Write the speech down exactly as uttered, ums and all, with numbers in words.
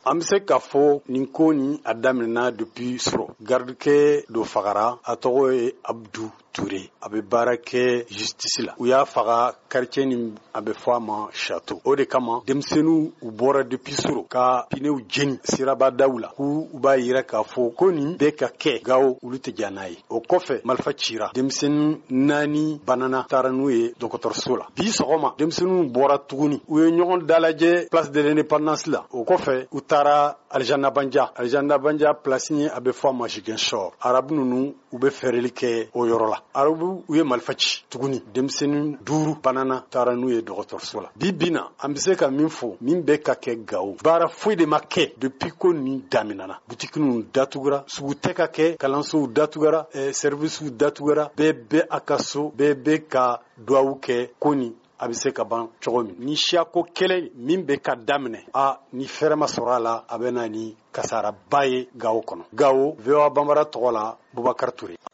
an bɛ se k'a fɔ nin ko nin a daminɛna depuis sɔrɔ garidikɛ dɔ fagara a tɔgɔ ye Abdou Touré a bɛ baara kɛ justice la u y'a faga quartier nin a bɛ fɔ a ma Château o de kama denmisɛnninw u bɔra depuis sɔrɔ ka pinew jeni sirabadaw la k'u b'a yira k'a fɔ ko nin bɛ ka kɛ Gao olu tɛ diya n'a ye o kɔfɛ marifa cira denmisɛnnin naani banana taara n'u ye dɔgɔtɔrɔso la bi sɔgɔma denmisɛnninw bɔra tuguni u ye ɲɔgɔn dalajɛ place de l'indépendance la o kɔfɛ u taara Aljana Banja Aljana Banja place ye a bɛ fɔ a ma Ziguinchor arabu ninnu u bɛ fɛrɛli kɛ o yɔrɔ la arabu u ye marifa ci tuguni denmisɛnnin duuru banana taara n'u ye dɔgɔtɔrɔso la bi bi na an bɛ se ka min fɔ min bɛ ka kɛ Gao baara foyi de ma kɛ depuis ko nin daminɛna butikininw datugura sugu tɛ ka kɛ kalansow datugura eh, servicew datugura bɛɛ bɛ a ka so bɛɛ bɛ ka duwawu kɛ ko nin a bɛ se ka ban cogo min ni siyako kɛlɛ min bɛ ka daminɛ a ni fɛrɛ ma sɔrɔ a la a bɛ na ni kasaraba ye Gao kɔnɔ Gao V O A Banbara tɔgɔ la Bubakar Touré.